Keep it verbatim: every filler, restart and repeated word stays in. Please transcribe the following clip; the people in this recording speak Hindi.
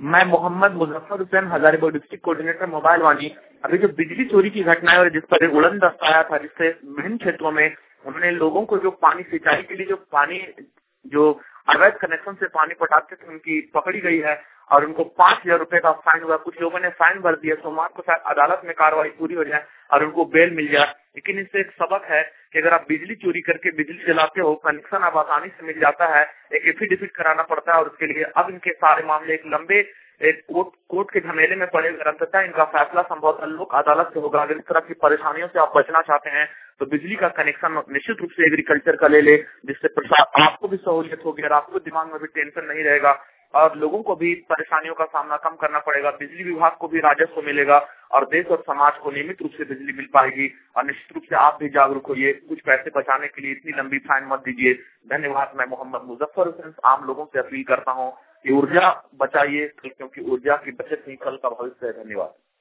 मैं Mohammad Muzaffar Hussain Hazaribagh district coordinator mobile Vani. अभी जो बिजली चोरी की घटना है और जिस पर उड़न दस्ता आया था, जिससे विभिन्न क्षेत्रों में उन्होंने लोगों को जो पानी सिंचाई के लिए जो पानी जो अवैध कनेक्शन से पानी पटाते थे उनकी पकड़ी गई है और उनको पांच हजार रूपये का फाइन हुआ। कुछ लोगों ने फाइन भर दिया, सोमवार को शायद अदालत में कार्रवाई पूरी हो जाए और उनको बेल मिल जाए। लेकिन इससे एक सबक है कि अगर आप बिजली चोरी करके बिजली जलाते हो, कनेक्शन आप आसानी से मिल जाता है, एक एफिडेविट कराना पड़ता है और उसके लिए अब इनके सारे मामले एक लंबे एक कोर्ट कोर्ट के झमेले में पड़े हुए अंततः इनका फैसला संभवतः लोक अदालत से होगा। अगर इस तरह की परेशानियों से आप बचना चाहते हैं तो बिजली का कनेक्शन निश्चित रूप से एग्रीकल्चर का ले ले, जिससे प्रसाद आपको भी सहूलियत होगी और आपको दिमाग में भी टेंशन नहीं रहेगा और लोगों को भी परेशानियों का सामना कम करना पड़ेगा। बिजली विभाग को भी राजस्व मिलेगा और देश और समाज को नियमित रूप से बिजली मिल पाएगी। और निश्चित रूप से आप भी जागरूक होइए, कुछ पैसे बचाने के लिए इतनी लंबी फाइन मत दीजिए। धन्यवाद। मैं मोहम्मद मुजफ्फर हुसैन आम लोगों से अपील करता हूँ कि ऊर्जा बचाइए, क्योंकि ऊर्जा की बचत ही कल का भविष्य है। धन्यवाद।